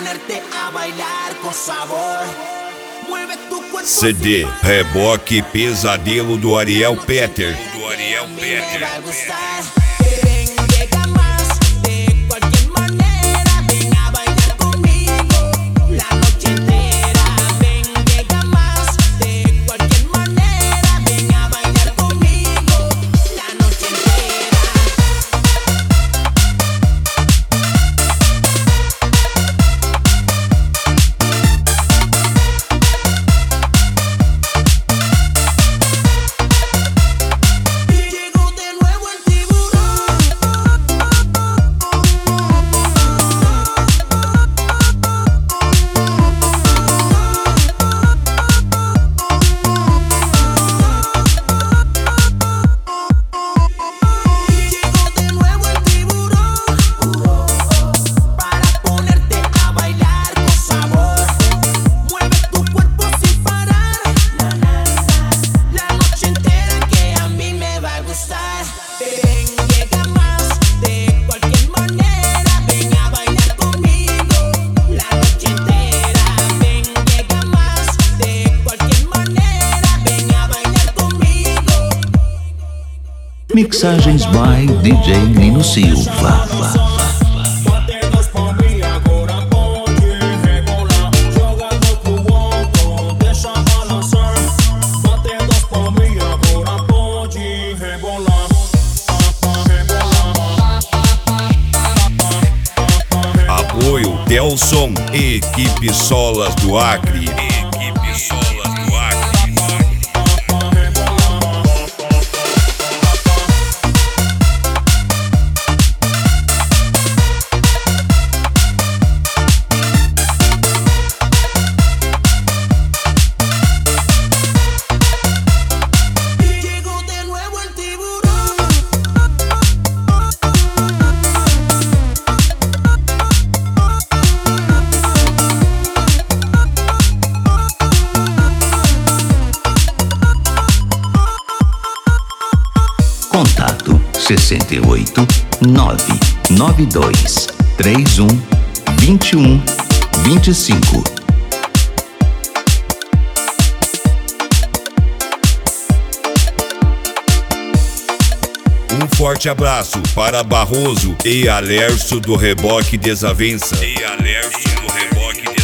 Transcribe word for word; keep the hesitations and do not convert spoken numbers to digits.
C D Reboque Pesadelo do Ariel Peter. Do Ariel Peter. Mixagens by D J Nino Silva. Apoio Telson e Equipe Solas do Acre. Equipe Solas do Acre. Contato sessenta e oito, nove nove dois, três um, vinte e um, vinte e cinco. Um forte abraço para Barroso e Alércio do Reboque Desavença. E Alércio do Reboque Desavença.